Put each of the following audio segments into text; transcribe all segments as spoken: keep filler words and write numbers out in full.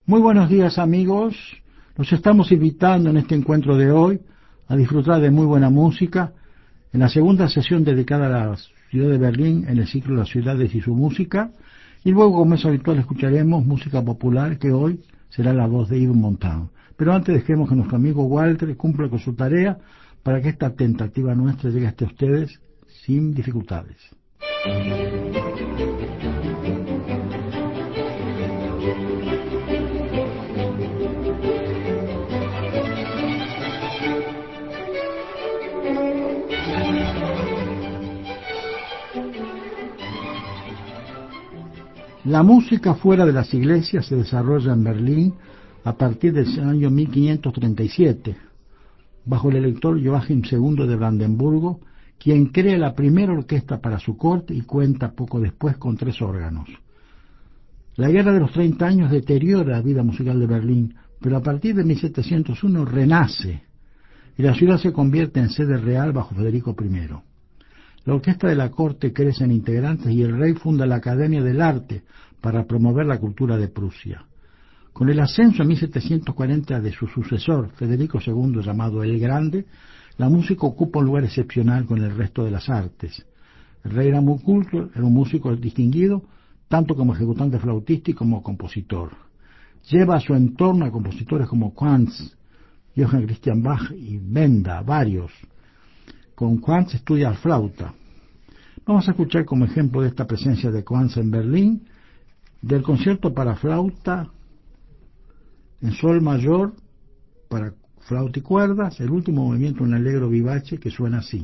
Muy buenos días, amigos. Los estamos invitando en este encuentro de hoy a disfrutar de muy buena música en la segunda sesión dedicada a la ciudad de Berlín en el ciclo Las ciudades y su música, y luego, como es habitual, escucharemos música popular, que hoy será la voz de Yves Montand. Pero antes dejemos que nuestro amigo Walter cumpla con su tarea para que esta tentativa nuestra llegue hasta ustedes sin dificultades. La música fuera de las iglesias se desarrolla en Berlín a partir del año mil quinientos treinta y siete, bajo el elector Joachim segundo de Brandenburgo, quien crea la primera orquesta para su corte y cuenta poco después con tres órganos. La Guerra de los Treinta Años deteriora la vida musical de Berlín, pero a partir de mil setecientos uno renace y la ciudad se convierte en sede real bajo Federico primero. La orquesta de la corte crece en integrantes y el rey funda la Academia del Arte para promover la cultura de Prusia. Con el ascenso en mil setecientos cuarenta de su sucesor, Federico segundo, llamado el Grande, la música ocupa un lugar excepcional con el resto de las artes. El rey era muy culto, era un músico distinguido, tanto como ejecutante flautista y como compositor. Lleva a su entorno a compositores como Quantz, Johann Christian Bach y Benda, varios. Con Quantz estudia flauta. Vamos a escuchar como ejemplo de esta presencia de Quantz en Berlín, del concierto para flauta en sol mayor, para flauta y cuerdas, el último movimiento, un allegro vivace que suena así.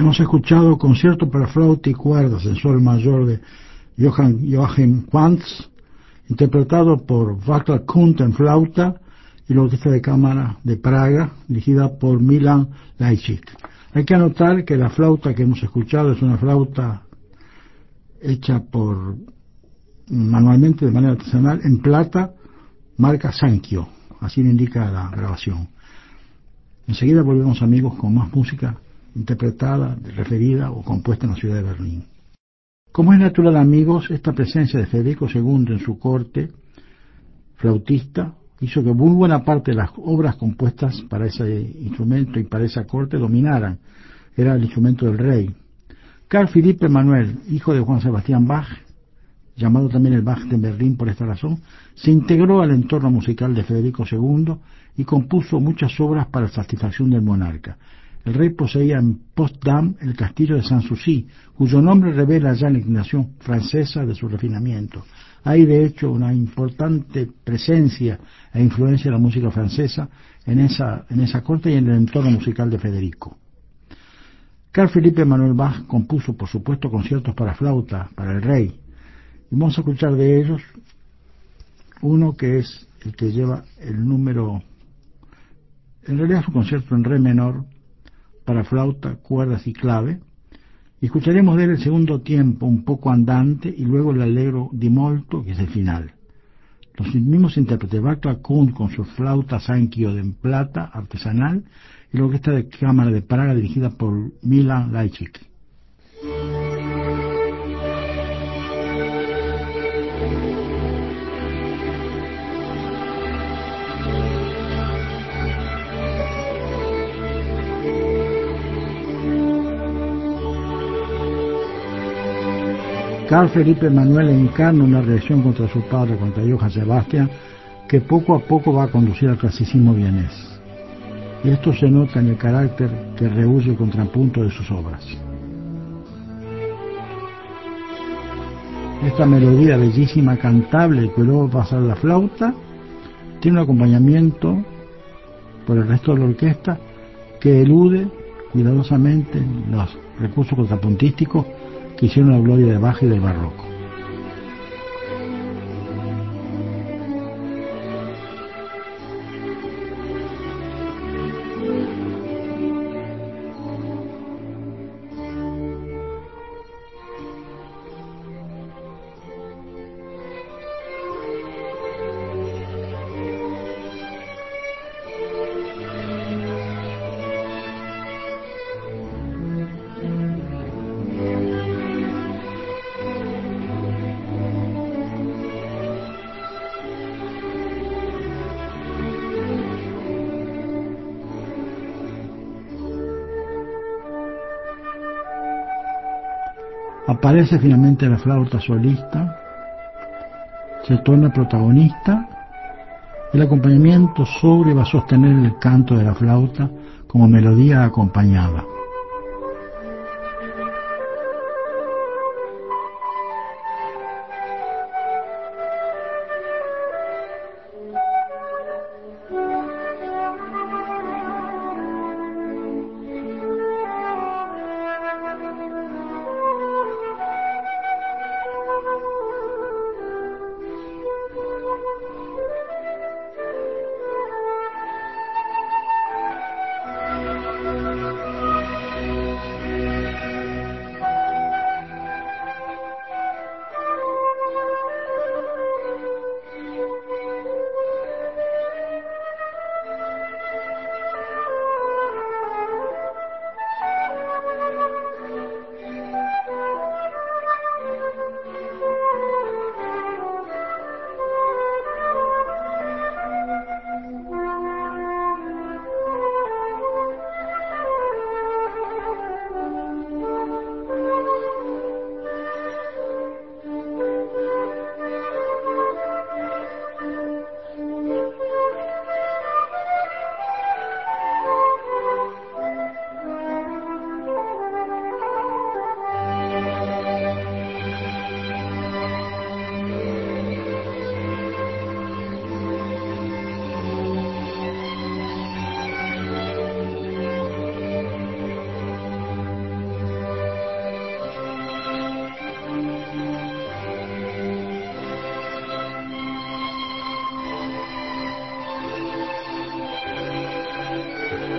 Hemos escuchado concierto para flauta y cuerdas en sol mayor de Johann Joachim Quantz, interpretado por Václav Kunt en flauta y la Orquesta de Cámara de Praga, dirigida por Milan Lajčák. Hay que anotar que la flauta que hemos escuchado es una flauta hecha por manualmente de manera artesanal en plata, marca Sankyo, así lo indica la grabación. Enseguida volvemos, amigos, con más música interpretada, referida o compuesta en la ciudad de Berlín. Como es natural, amigos, esta presencia de Federico segundo en su corte flautista hizo que muy buena parte de las obras compuestas para ese instrumento y para esa corte dominaran. Era el instrumento del rey. Carl Philipp Emanuel, hijo de Juan Sebastián Bach, llamado también el Bach de Berlín por esta razón, se integró al entorno musical de Federico segundo y compuso muchas obras para satisfacción del monarca. El rey poseía en Potsdam el castillo de Sanssouci, cuyo nombre revela ya la inclinación francesa de su refinamiento. Hay de hecho una importante presencia e influencia de la música francesa en esa, en esa corte y en el entorno musical de Federico. Carl Philipp Emanuel Bach compuso, por supuesto, conciertos para flauta, para el rey. Y vamos a escuchar de ellos uno que es el que lleva el número, en realidad es un concierto en re menor, para flauta, cuerdas y clave, y escucharemos de él el segundo tiempo, un poco andante, y luego el allegro di molto, que es el final. Los mismos intérpretes, Václav Kunt con su flauta Sankyo de plata artesanal, y la Orquesta de Cámara de Praga dirigida por Milan Lajčák. Carl Philipp Emanuel encarna una reacción contra su padre, contra Johann Sebastian, que poco a poco va a conducir al clasicismo vienés. Y esto se nota en el carácter que rehúye el contrapunto de sus obras. Esta melodía bellísima, cantable, que luego va a pasar a la flauta, tiene un acompañamiento por el resto de la orquesta que elude cuidadosamente los recursos contrapuntísticos que hicieron la gloria de Bach y del barroco. Aparece finalmente la flauta solista, se torna protagonista, el acompañamiento sobre va a sostener el canto de la flauta como melodía acompañada.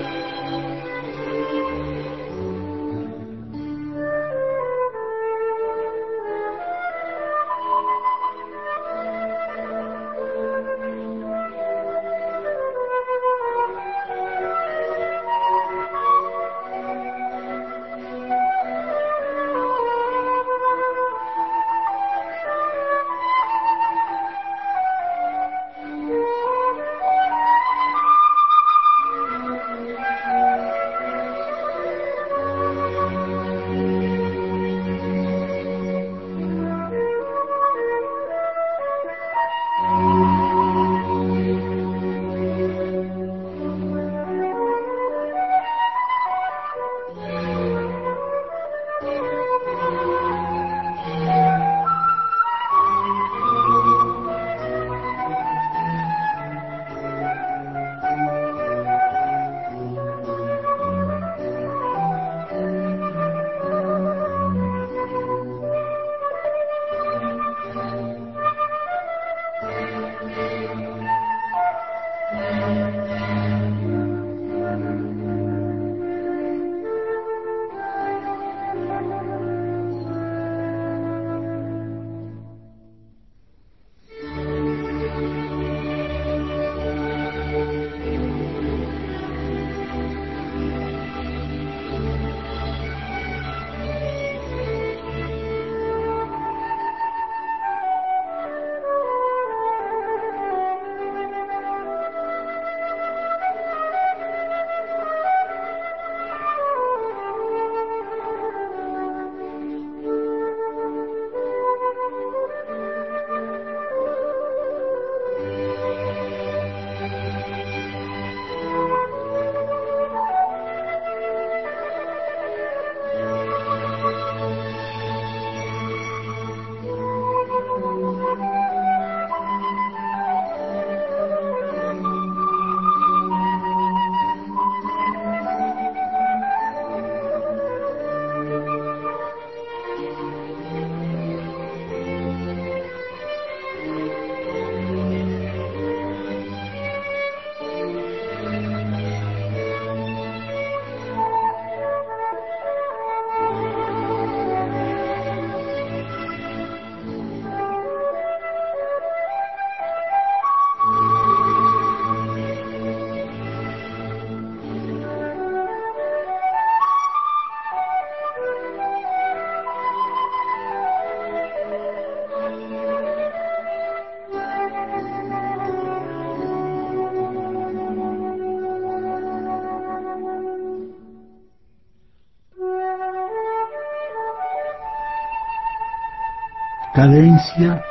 Cadencia,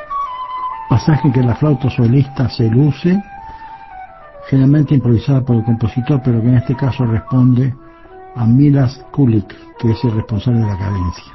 pasaje en que la flauta solista se luce, generalmente improvisada por el compositor, pero que en este caso responde a Milas Kulik, que es el responsable de la cadencia.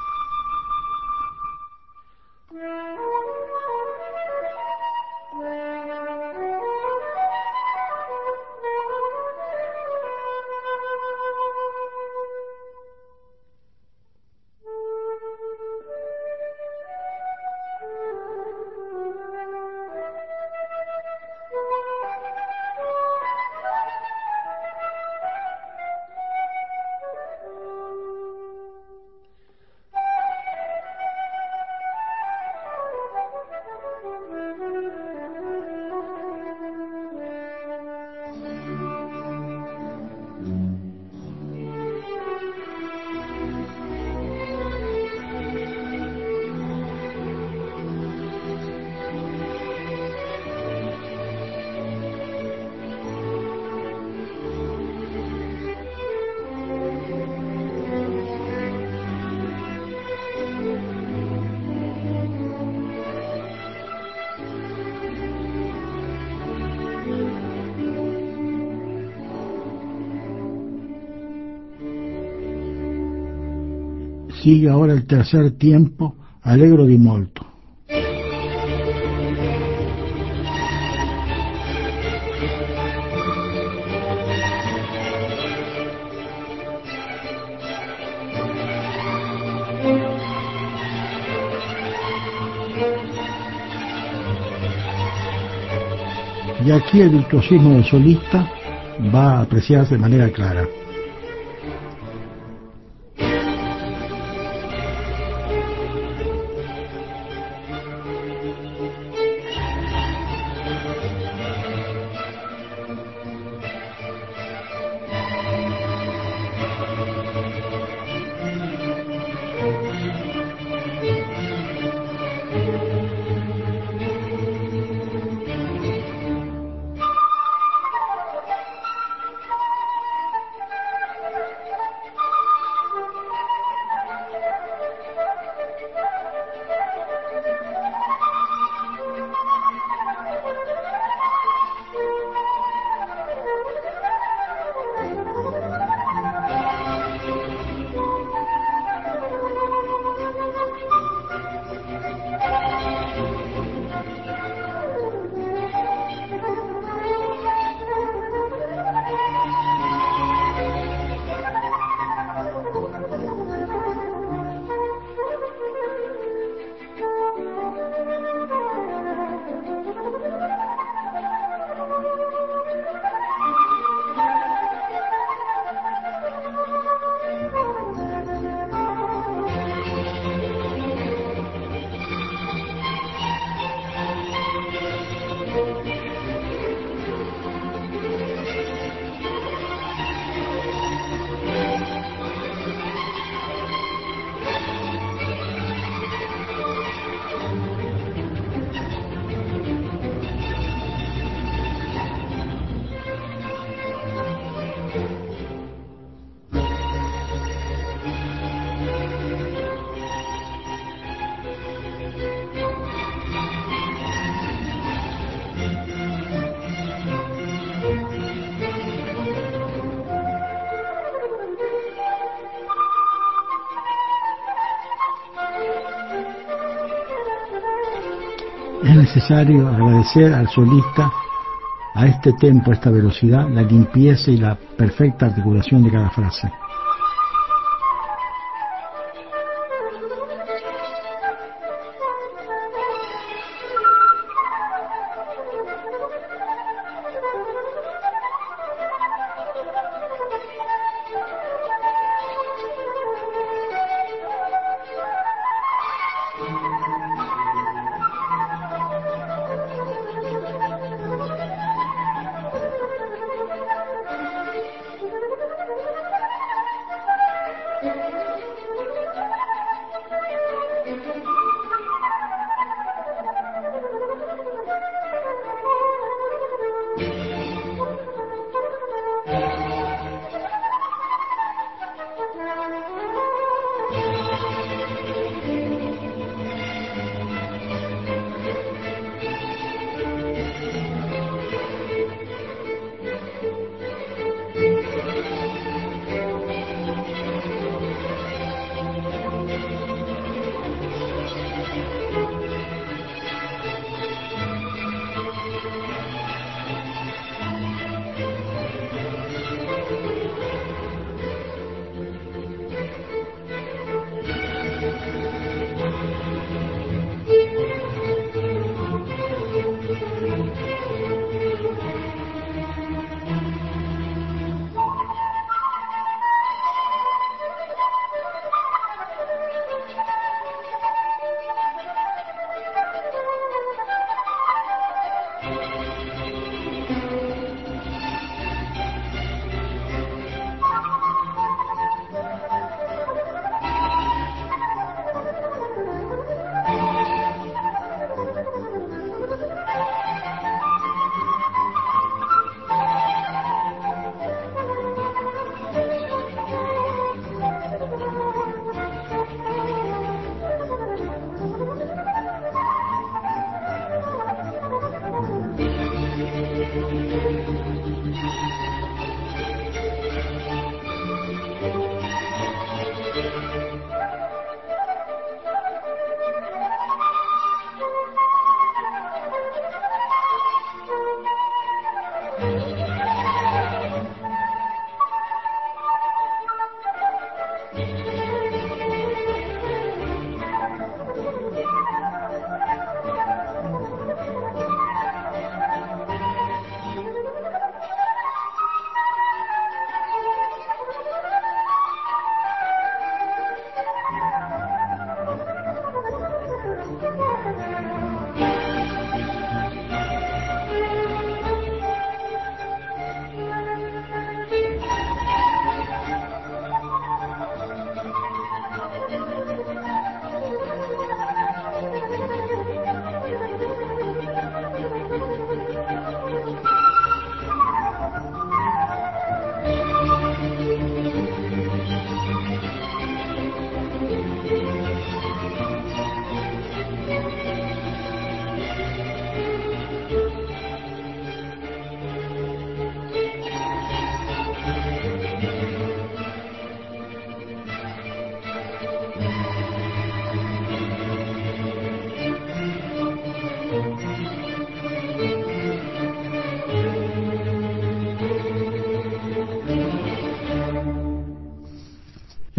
Sigue ahora el tercer tiempo, Allegro di molto. Y aquí el virtuosismo del solista va a apreciarse de manera clara. Es necesario agradecer al solista, a este tempo, a esta velocidad, la limpieza y la perfecta articulación de cada frase.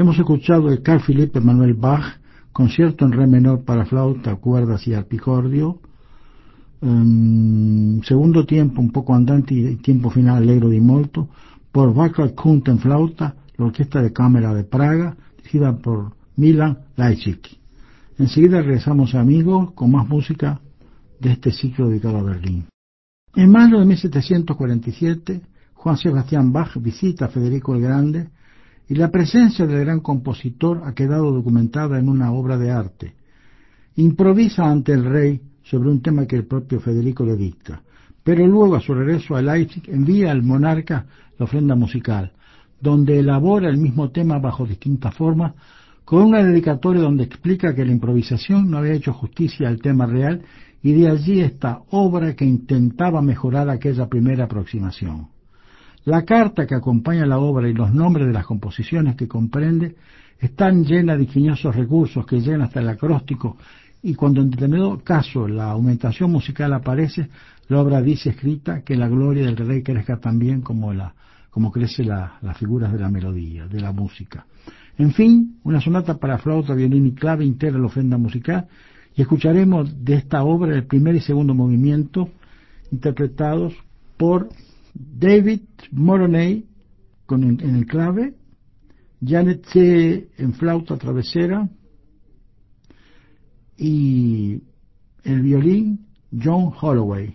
Hemos escuchado de Carl Philipp Emanuel Bach, concierto en re menor para flauta, cuerdas y arpicordio, um, segundo tiempo un poco andante y tiempo final allegro di molto, por Václav Kunt en flauta, la Orquesta de Cámara de Praga, dirigida por Milan Lajcik. Enseguida regresamos, amigos, con más música de este ciclo dedicado a Berlín. En mayo de mil setecientos cuarenta y siete, Juan Sebastián Bach visita a Federico el Grande y la presencia del gran compositor ha quedado documentada en una obra de arte. Improvisa ante el rey sobre un tema que el propio Federico le dicta, pero luego a su regreso a Leipzig envía al monarca la ofrenda musical, donde elabora el mismo tema bajo distintas formas, con una dedicatoria donde explica que la improvisación no había hecho justicia al tema real y de allí esta obra que intentaba mejorar aquella primera aproximación. La carta que acompaña la obra y los nombres de las composiciones que comprende están llenas de ingeniosos recursos que llegan hasta el acróstico, y cuando en determinado caso la aumentación musical aparece, la obra dice escrita que la gloria del rey crezca también como, la, como crece la, las figuras de la melodía, de la música. En fin, una sonata para flauta, violín y clave integra la ofrenda musical, y escucharemos de esta obra el primer y segundo movimiento interpretados por David Moroney con, en, en el clave, Janet C. en flauta travesera y el violín John Holloway.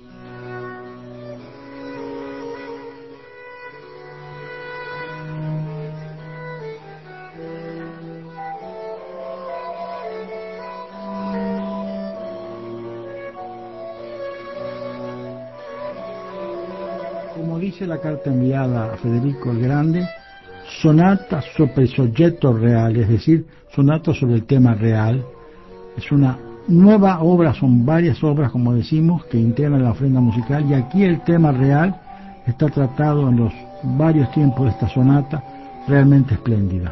Como dice la carta enviada a Federico el Grande, sonata sobre el soggetto real, es decir, sonata sobre el tema real. Es una nueva obra, son varias obras, como decimos, que integran la ofrenda musical, y aquí el tema real está tratado en los varios tiempos de esta sonata, realmente espléndida.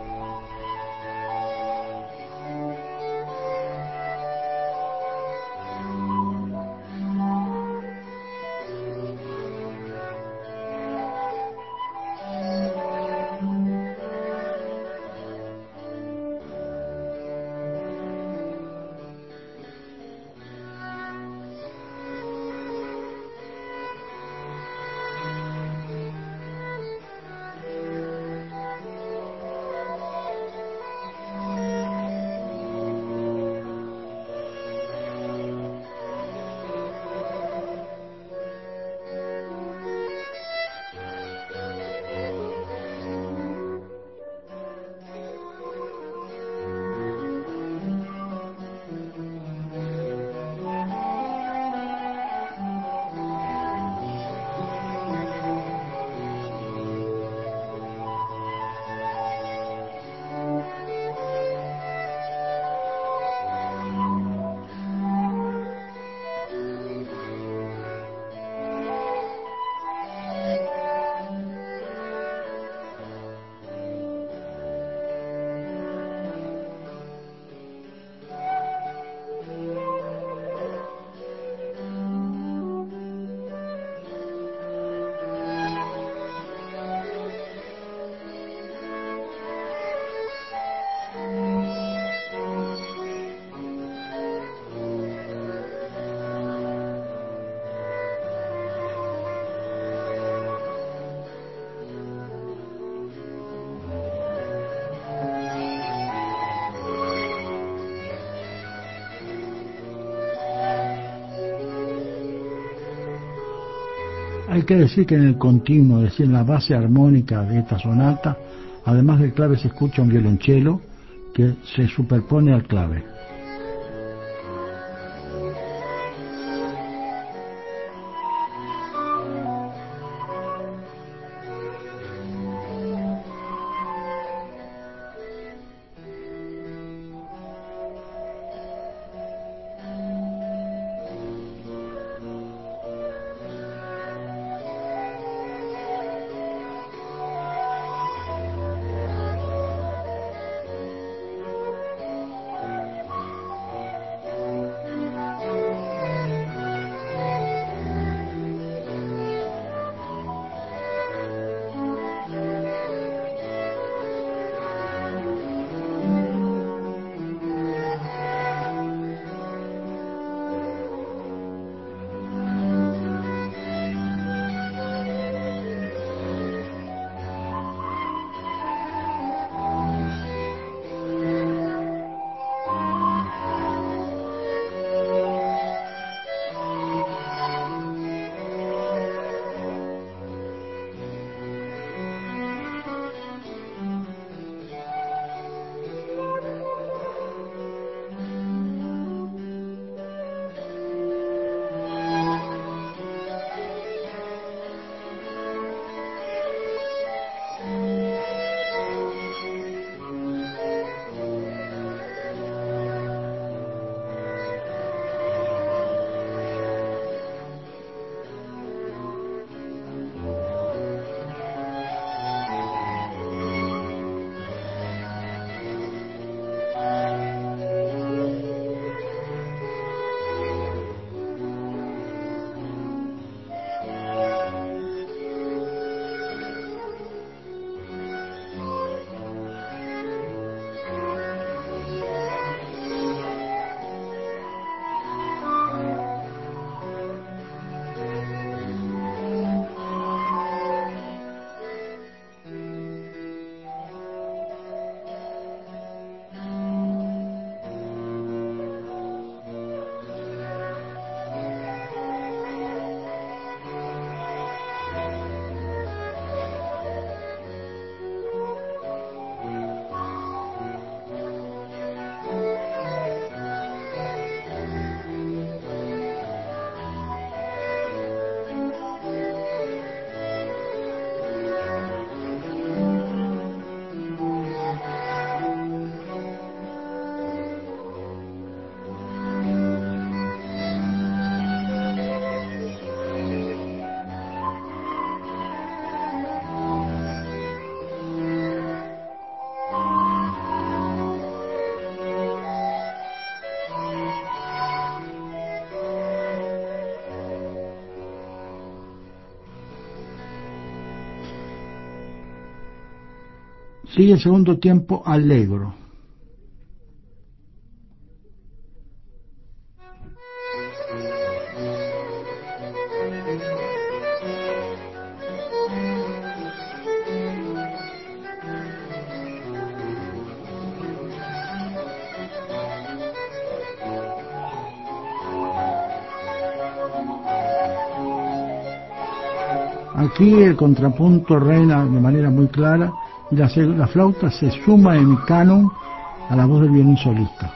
Hay que decir que en el continuo, es decir, en la base armónica de esta sonata, además del clave se escucha un violonchelo que se superpone al clave. Sigue el segundo tiempo allegro. Aquí el contrapunto reina de manera muy clara y la, la flauta se suma en canon a la voz del violín solista.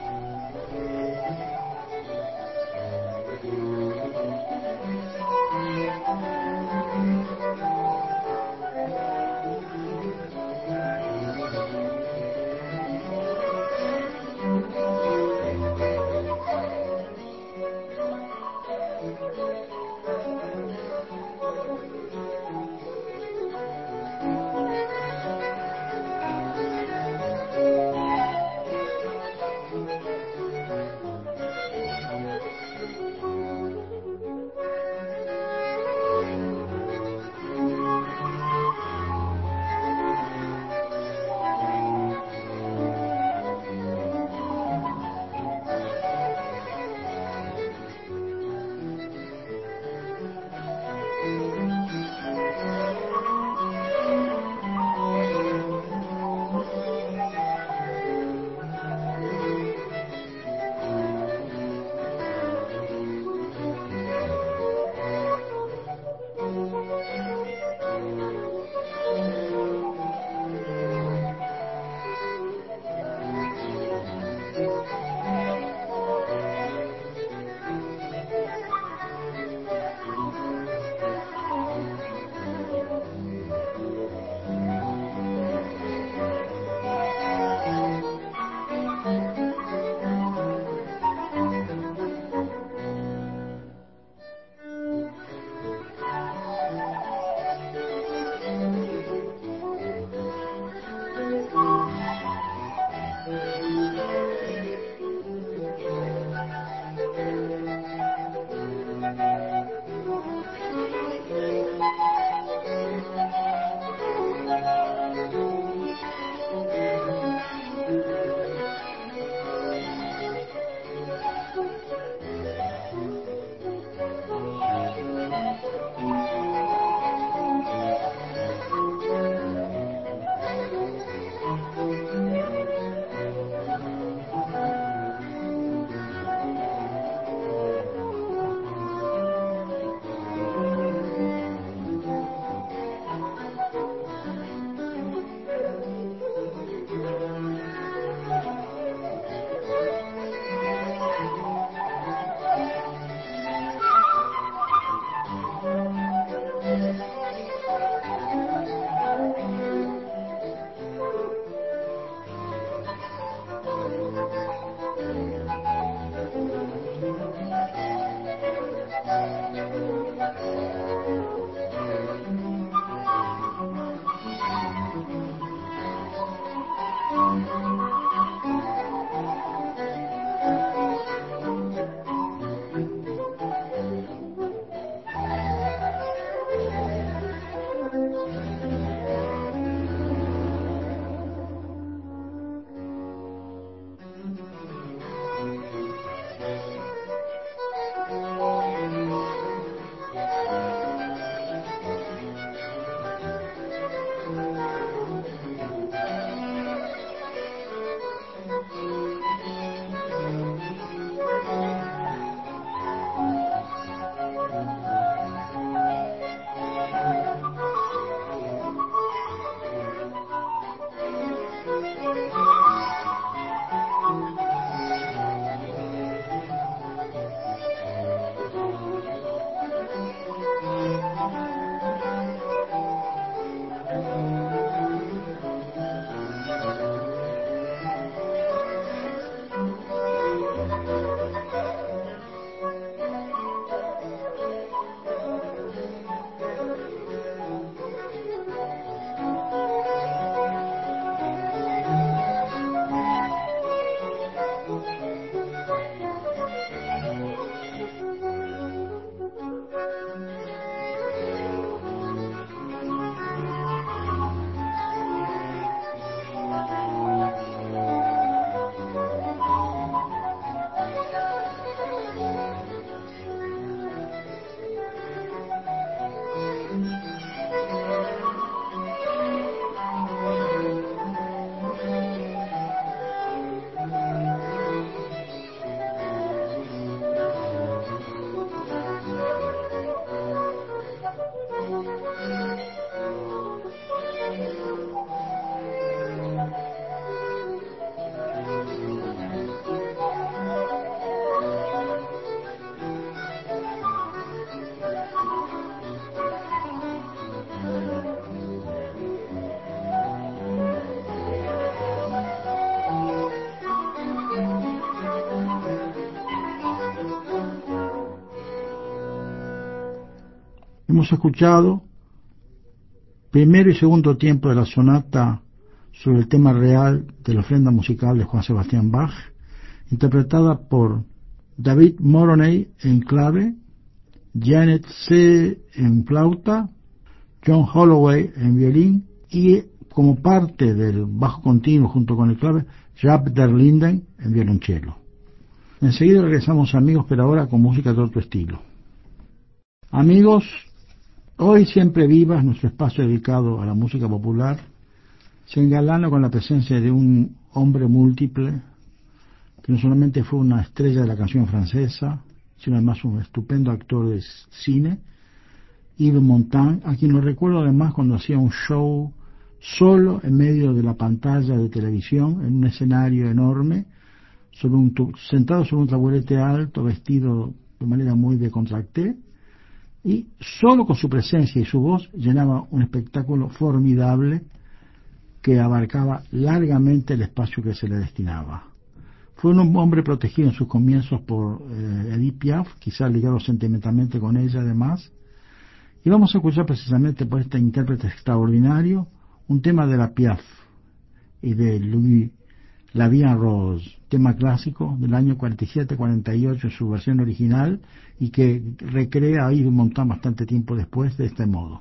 Hemos escuchado primero y segundo tiempo de la sonata sobre el tema real de la ofrenda musical de Juan Sebastián Bach, interpretada por David Moroney en clave, Janet C. en flauta, John Holloway en violín y como parte del bajo continuo junto con el clave, Jaap der Linden en violonchelo. Enseguida regresamos, amigos, pero ahora con música de otro estilo. Amigos, hoy Siempre Vivas, nuestro espacio dedicado a la música popular, se engalana con la presencia de un hombre múltiple que no solamente fue una estrella de la canción francesa, sino además un estupendo actor de cine, Yves Montand, a quien lo recuerdo además cuando hacía un show solo en medio de la pantalla de televisión, en un escenario enorme, sobre un tu- sentado sobre un taburete alto, vestido de manera muy décontractée, y solo con su presencia y su voz llenaba un espectáculo formidable que abarcaba largamente el espacio que se le destinaba. Fue un hombre protegido en sus comienzos por eh, Edith Piaf, quizás ligado sentimentalmente con ella además, y vamos a escuchar precisamente por este intérprete extraordinario un tema de la Piaf y de Louis La Vie en Rose, tema clásico del año cuarenta y siete cuarenta y ocho en su versión original y que recrea a Yves Montand bastante tiempo después de este modo.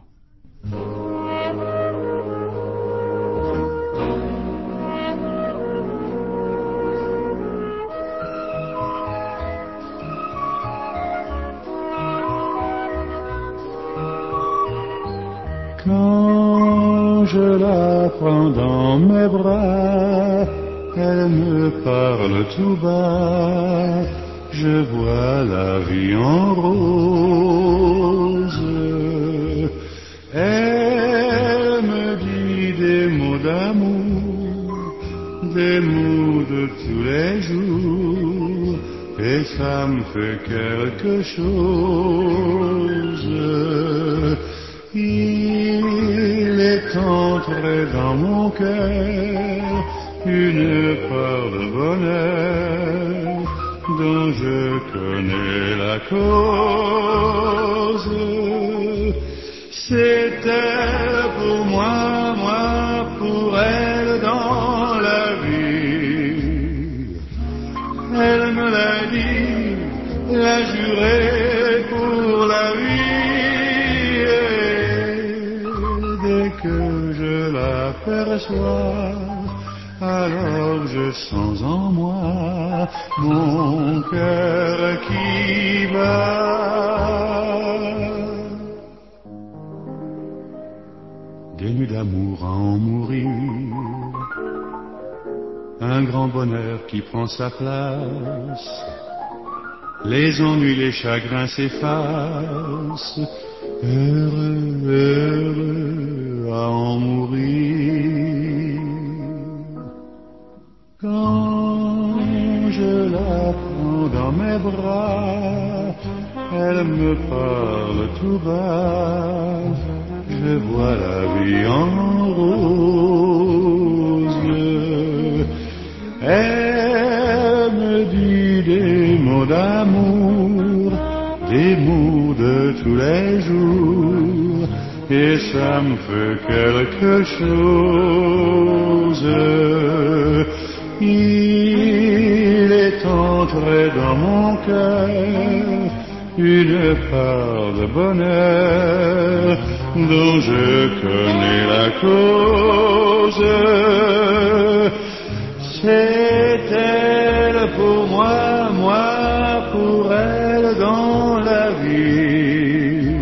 Quand je la prends dans mes bras, elle me parle tout bas, je vois la vie en rose. Elle me dit des mots d'amour, des mots de tous les jours, et ça me fait quelque chose. Il est entré dans mon cœur une part de bonheur dont je connais la cause. C'est elle pour moi, moi pour elle dans la vie. Elle me l'a dit, l'a juré pour la vie. Dès que je l'aperçois, alors je sens en moi mon cœur qui bat. Des nuits d'amour à en mourir, un grand bonheur qui prend sa place, les ennuis, les chagrins s'effacent, heureux, heureux à en mourir. Quand je la prends dans mes bras, elle me parle tout bas, je vois la vie en rose. Elle me dit des mots d'amour, des mots de tous les jours, et ça me fait quelque chose. Il est entré dans mon cœur une part de bonheur dont je connais la cause. C'est elle pour moi, moi pour elle dans la vie.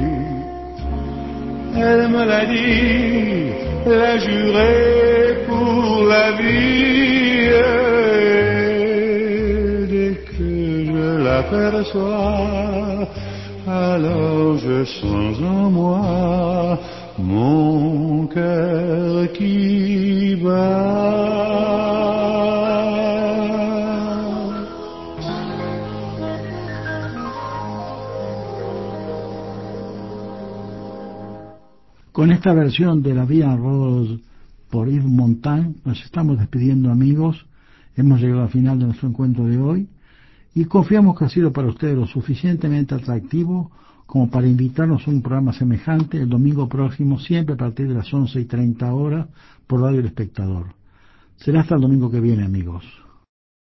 Elle me l'a dit, l'a juré pour la vie. Dès que je l'aperçois, alors je sens en moi mon cœur qui bat. Con esta versión de La Vie en Rose por Yves Montand nos estamos despidiendo, amigos. Hemos llegado al final de nuestro encuentro de hoy y confiamos que ha sido para ustedes lo suficientemente atractivo como para invitarnos a un programa semejante el domingo próximo, siempre a partir de las once y treinta horas, por Radio El Espectador. Será hasta el domingo que viene, amigos.